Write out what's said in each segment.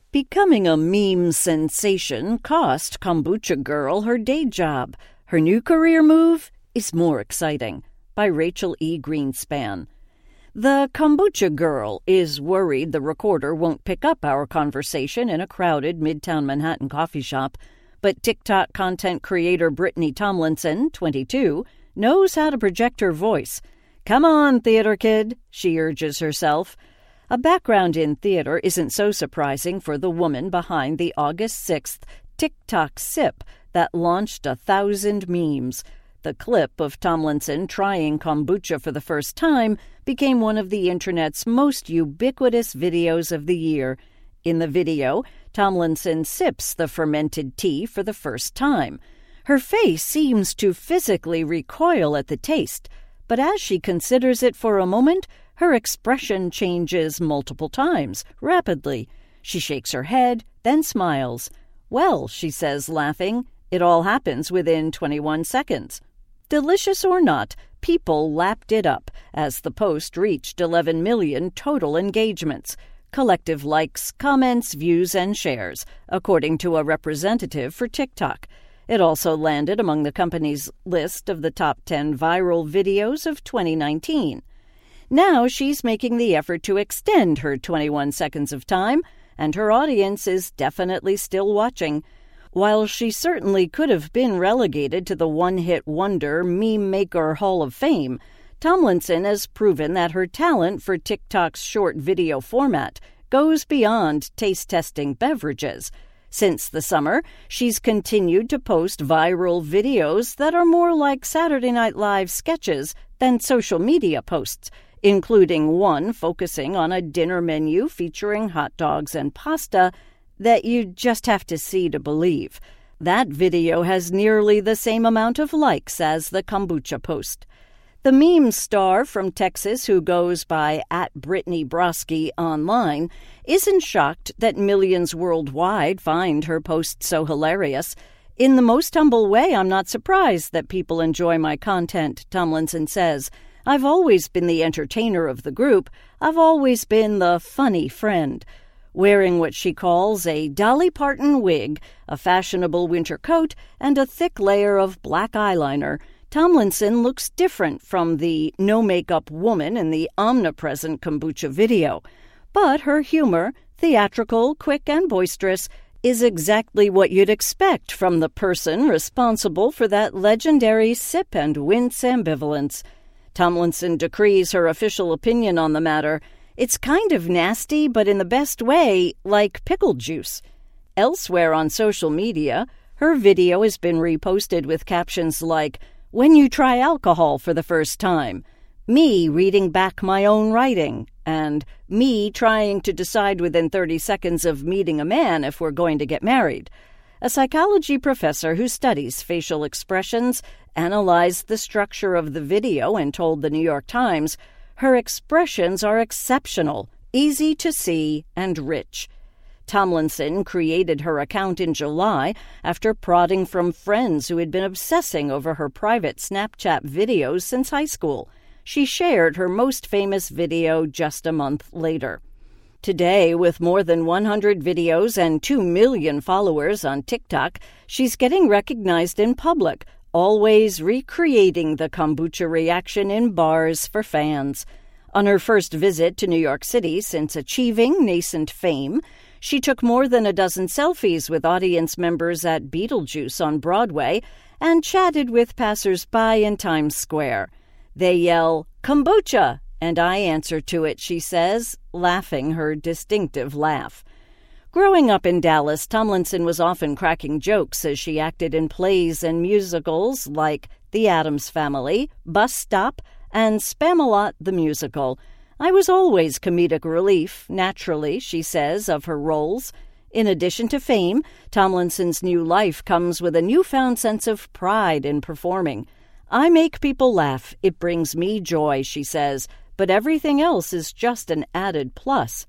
Becoming a meme sensation cost Kombucha Girl her day job. Her new career move is more exciting. By Rachel E. Greenspan. The Kombucha Girl is worried the recorder won't pick up our conversation in a crowded Midtown Manhattan coffee shop, but TikTok content creator Brittany Tomlinson, 22, knows how to project her voice. "Come on, theater kid," she urges herself. A background in theater isn't so surprising for the woman behind the August 6th TikTok sip that launched 1,000 memes. The clip of Tomlinson trying kombucha for the first time became one of the internet's most ubiquitous videos of the year. In the video, Tomlinson sips the fermented tea for the first time. Her face seems to physically recoil at the taste, but as she considers it for a moment, her expression changes multiple times, rapidly. She shakes her head, then smiles. "Well," she says, laughing, "it all happens within 21 seconds." Delicious or not, people lapped it up as the post reached 11 million total engagements, collective likes, comments, views, and shares, according to a representative for TikTok. It also landed among the company's list of the top 10 viral videos of 2019. Now she's making the effort to extend her 21 seconds of time, and her audience is definitely still watching. While she certainly could have been relegated to the one-hit wonder Meme Maker Hall of Fame, Tomlinson has proven that her talent for TikTok's short video format goes beyond taste-testing beverages. Since the summer, she's continued to post viral videos that are more like Saturday Night Live sketches than social media posts, including one focusing on a dinner menu featuring hot dogs and pasta that you just have to see to believe. That video has nearly the same amount of likes as the kombucha post. The meme star from Texas, who goes by @BrittanyBroski online, isn't shocked that millions worldwide find her post so hilarious. "In the most humble way, I'm not surprised that people enjoy my content," Tomlinson says. "I've always been the entertainer of the group. I've always been the funny friend." Wearing what she calls a Dolly Parton wig, a fashionable winter coat, and a thick layer of black eyeliner, Tomlinson looks different from the no-makeup woman in the omnipresent kombucha video. But her humor, theatrical, quick, and boisterous, is exactly what you'd expect from the person responsible for that legendary sip and wince ambivalence. Tomlinson decrees her official opinion on the matter. "It's kind of nasty, but in the best way, like pickle juice." Elsewhere on social media, her video has been reposted with captions like, "When you try alcohol for the first time," "Me reading back my own writing," and "Me trying to decide within 30 seconds of meeting a man if we're going to get married." A psychology professor who studies facial expressions analyzed the structure of the video and told the New York Times, "Her expressions are exceptional, easy to see, and rich." Tomlinson created her account in July after prodding from friends who had been obsessing over her private Snapchat videos since high school. She shared her most famous video just a month later. Today, with more than 100 videos and 2 million followers on TikTok, she's getting recognized in public, always recreating the kombucha reaction in bars for fans. On her first visit to New York City since achieving nascent fame, she took more than a dozen selfies with audience members at Beetlejuice on Broadway and chatted with passers-by in Times Square. They yell, "Kombucha!" and I answer to it, she says, laughing her distinctive laugh. Growing up in Dallas, Tomlinson was often cracking jokes as she acted in plays and musicals like The Addams Family, Bus Stop, and Spamalot the Musical. "I was always comedic relief, naturally," she says of her roles. In addition to fame, Tomlinson's new life comes with a newfound sense of pride in performing. "I make people laugh. It brings me joy," she says, "but everything else is just an added plus."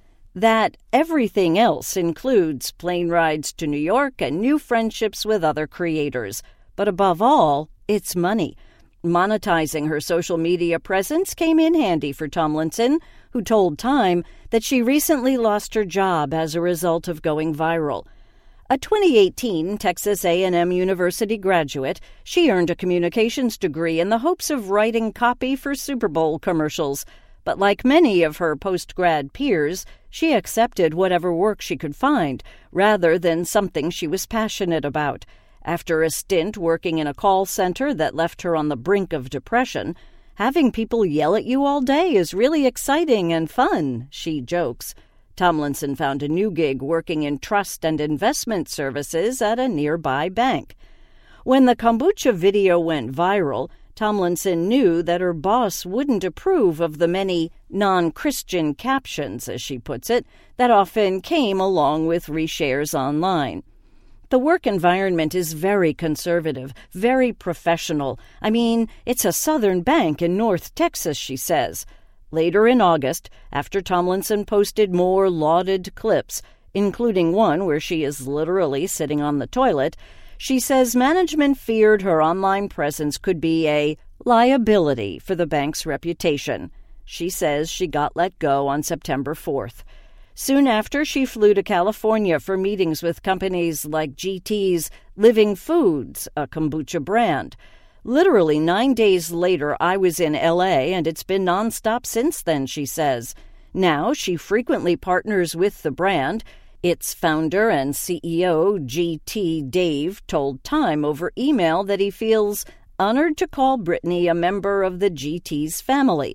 That everything else includes plane rides to New York and new friendships with other creators. But above all, it's money. Monetizing her social media presence came in handy for Tomlinson. who told Time that she recently lost her job as a result of going viral. A 2018 Texas A&M University graduate, she earned a communications degree in the hopes of writing copy for Super Bowl commercials. But like many of her post-grad peers, she accepted whatever work she could find, rather than something she was passionate about. After a stint working in a call center that left her on the brink of depression, having people yell at you all day is really exciting and fun, she jokes. Tomlinson found a new gig working in trust and investment services at a nearby bank. When the kombucha video went viral, Tomlinson knew that her boss wouldn't approve of the many non-Christian captions, as she puts it, that often came along with reshares online. The work environment is very conservative, very professional. I mean, it's a southern bank in North Texas, she says. Later in August, after Tomlinson posted more lauded clips, including one where she is literally sitting on the toilet, she says management feared her online presence could be a liability for the bank's reputation. She says she got let go on September 4th. Soon after, she flew to California for meetings with companies like GT's Living Foods, a kombucha brand. Literally 9 days later, I was in L.A., and it's been nonstop since then, she says. Now she frequently partners with the brand. Its founder and CEO, G.T. Dave, told Time over email that he feels honored to call Brittany a member of the GT's family.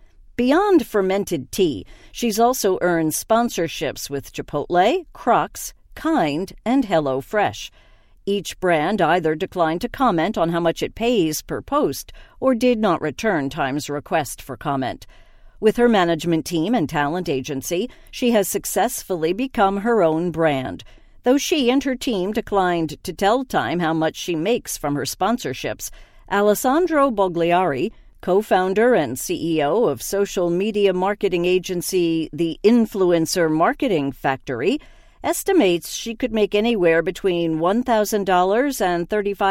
Beyond fermented tea, she's also earned sponsorships with Chipotle, Crocs, Kind, and HelloFresh. Each brand either declined to comment on how much it pays per post or did not return Time's request for comment. With her management team and talent agency, she has successfully become her own brand, though she and her team declined to tell Time how much she makes from her sponsorships. Alessandro Bogliari, co-founder and CEO of social media marketing agency The Influencer Marketing Factory, estimates she could make anywhere between $1,000 and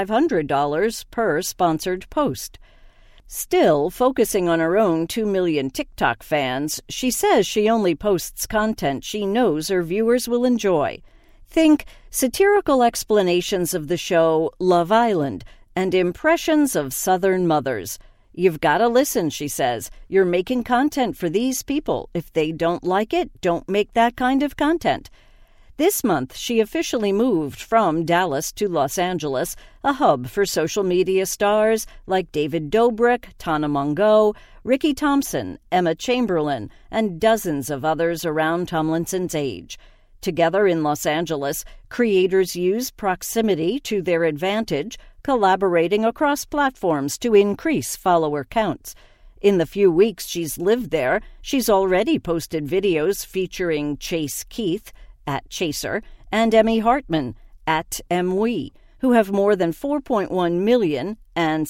$3,500 per sponsored post. Still, focusing on her own 2 million TikTok fans, she says she only posts content she knows her viewers will enjoy. Think satirical explanations of the show Love Island and impressions of Southern mothers. You've got to listen, she says. You're making content for these people. If they don't like it, don't make that kind of content. This month, she officially moved from Dallas to Los Angeles, a hub for social media stars like David Dobrik, Tana Mongeau, Ricky Thompson, Emma Chamberlain, and dozens of others around Tomlinson's age. Together in Los Angeles, creators use proximity to their advantage, collaborating across platforms to increase follower counts. In the few weeks she's lived there, she's already posted videos featuring Chase Keith, at Chaser, and Emmy Hartman, at MWE, who have more than 4.1 million and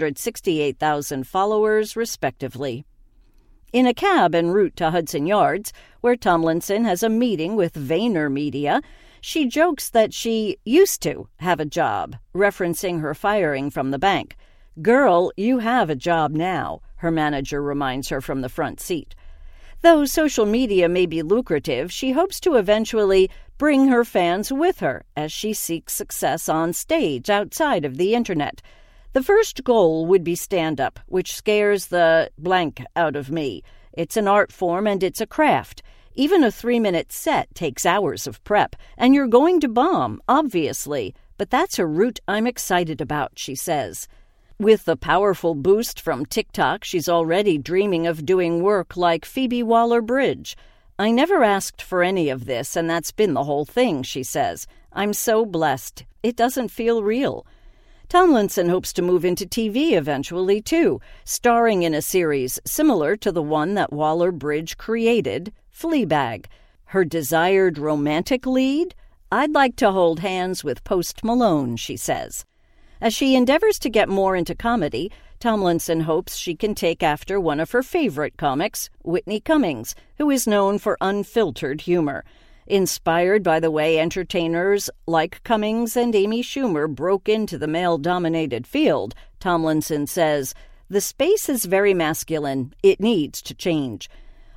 768,000 followers, respectively. In a cab en route to Hudson Yards, where Tomlinson has a meeting with VaynerMedia, she jokes that she used to have a job, referencing her firing from the bank. "Girl, you have a job now," her manager reminds her from the front seat. Though social media may be lucrative, she hopes to eventually bring her fans with her as she seeks success on stage outside of the internet. The first goal would be stand-up, which scares the blank out of me. It's an art form and it's a craft. Even a 3-minute set takes hours of prep, and you're going to bomb, obviously. But that's a route I'm excited about, she says. With the powerful boost from TikTok, she's already dreaming of doing work like Phoebe Waller-Bridge. "I never asked for any of this, and that's been the whole thing," she says. "I'm so blessed. It doesn't feel real." Tomlinson hopes to move into TV eventually, too, starring in a series similar to the one that Waller-Bridge created, Fleabag. Her desired romantic lead? "I'd like to hold hands with Post Malone," she says. As she endeavors to get more into comedy, Tomlinson hopes she can take after one of her favorite comics, Whitney Cummings, who is known for unfiltered humor. Inspired by the way entertainers like Cummings and Amy Schumer broke into the male-dominated field, Tomlinson says, "The space is very masculine. It needs to change."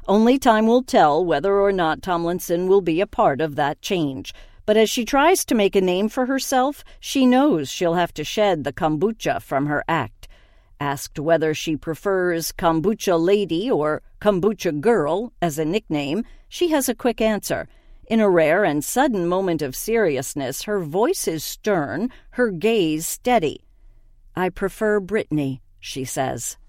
Only time will tell whether or not Tomlinson will be a part of that change. But as she tries to make a name for herself, she knows she'll have to shed the kombucha from her act. Asked whether she prefers Kombucha Lady or Kombucha Girl as a nickname, she has a quick answer. In a rare and sudden moment of seriousness, her voice is stern, her gaze steady. "I prefer Brittany," she says.